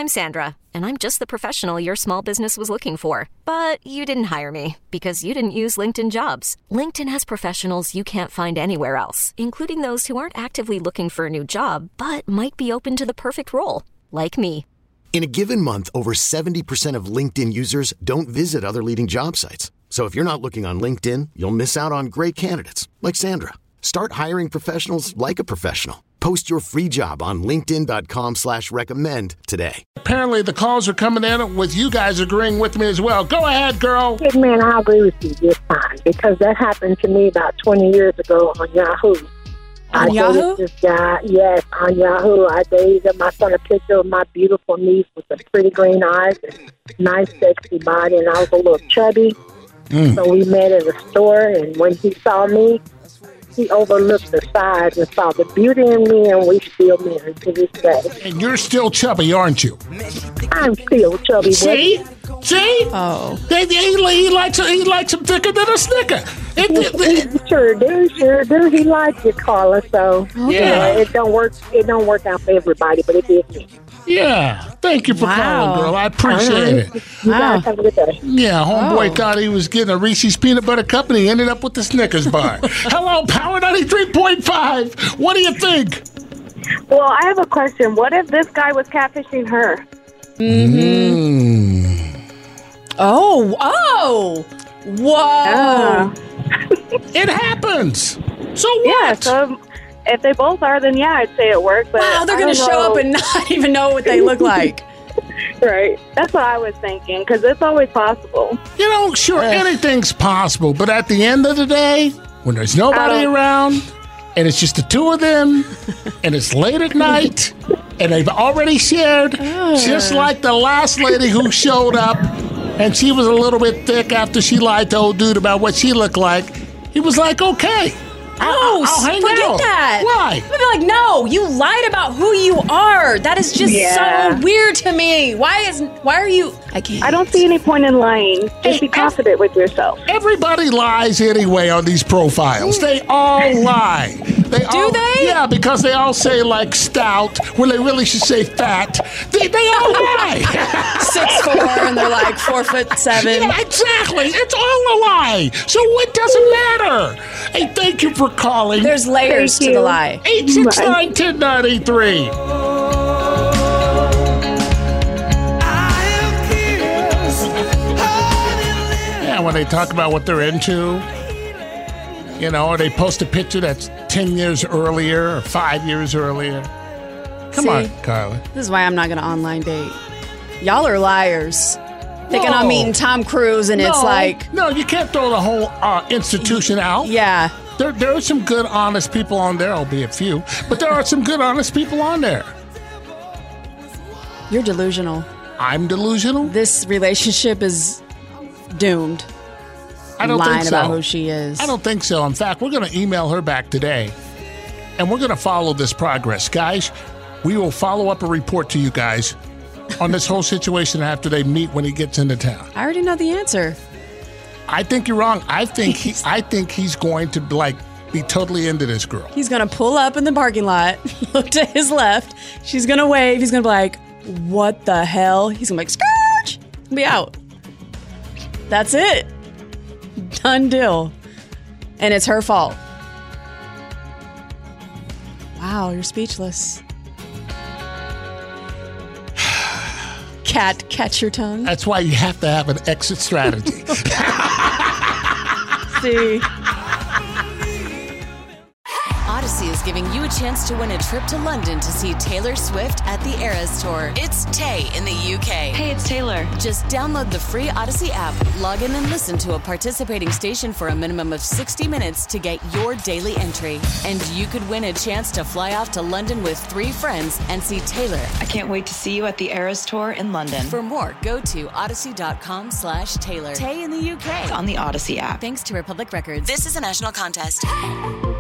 I'm Sandra, and I'm just the professional your small business was looking for. But you didn't hire me because you didn't use LinkedIn Jobs. LinkedIn has professionals you can't find anywhere else, including those who aren't actively looking for a new job, but might be open to the perfect role, like me. In a given month, over 70% of LinkedIn users don't visit other leading job sites. So if you're not looking on LinkedIn, you'll miss out on great candidates like Sandra. Start hiring professionals like a professional. Post your free job on linkedin.com/recommend today. Apparently the calls are coming in with you guys agreeing with me as well. Go ahead, girl. Hey, man, I agree with you this time because that happened to me about 20 years ago on Yahoo. On Yahoo? This guy, yes, on Yahoo. I dated him. I saw a picture of my beautiful niece with the pretty green eyes and nice, sexy body, and I was a little chubby. So we met at a store, and when he saw me, he overlooked the size and saw the beauty in me, and we still married to this day. And you're still chubby, aren't you? I'm still chubby. See? See? Oh. He likes him thicker than a Snicker. Sure do. He likes it, Carla. So Yeah. it don't work out for everybody, but it did me. Yeah. Thank you for calling, girl. I appreciate it. You guys have a good day. Yeah, homeboy thought he was getting a Reese's Peanut Butter Cup, and he ended up with the Snickers bar. Hello, Power 93.5. What do you think? Well, I have a question. What if this guy was catfishing her? Oh. Whoa. It happens. So what? Yeah, so if they both are, then yeah, I'd say it worked. But Wow, they're going to show up and not even know what they look like. Right. That's what I was thinking, because it's always possible. You know, sure, anything's possible, but at the end of the day, when there's nobody around, and it's just the two of them, and it's late at night, and they've already shared, just like the last lady who showed up, and she was a little bit thick after she lied to old dude about what she looked like, he was like, okay. I'll hang forget out. that. Why? I'd be like, no, you lied about who you are. That is just so weird to me. Why are you? I can't. I don't see any point in lying. Just be confident with yourself. Everybody lies anyway on these profiles. They all lie. Do they? Yeah, because they all say like stout when they really should say fat. They all lie. 6'4" and they're like 4'7". Yeah, exactly. It's all a lie. So it doesn't matter. Hey, thank you for calling. There's layers to the lie. 869-1093. Yeah, when they talk about what they're into, you know, or they post a picture that's 10 years earlier or 5 years earlier. Come on, Carla. This is why I'm not going to online date. Y'all are liars. Thinking I'm meeting Tom Cruise and it's like... No, you can't throw the whole institution out. Yeah. There are some good, honest people on there, albeit few, but there are some good, honest people on there. You're delusional. I'm delusional? This relationship is doomed. I don't lying think so. about who she is. I don't think so. In fact, we're going to email her back today, and we're going to follow this progress. Guys, we will follow up a report to you guys on this whole situation after they meet when he gets into town. I already know the answer. I think you're wrong. I think he's going to be totally into this girl. He's going to pull up in the parking lot, look to his left. She's going to wave. He's going to be like, what the hell? He's going to be like, Scourge! Be out. That's it. Done deal. And it's her fault. Wow, you're speechless. Cat, catch your tongue. That's why you have to have an exit strategy. See. Odyssey is giving you a chance to win a trip to London to see Taylor Swift at the Eras Tour. It's Tay in the UK. Hey, it's Taylor. Just download the free Odyssey app, log in and listen to a participating station for a minimum of 60 minutes to get your daily entry. And you could win a chance to fly off to London with 3 friends and see Taylor. I can't wait to see you at the Eras Tour in London. For more, go to odyssey.com/Taylor. Tay in the UK. It's on the Odyssey app. Thanks to Republic Records. This is a national contest.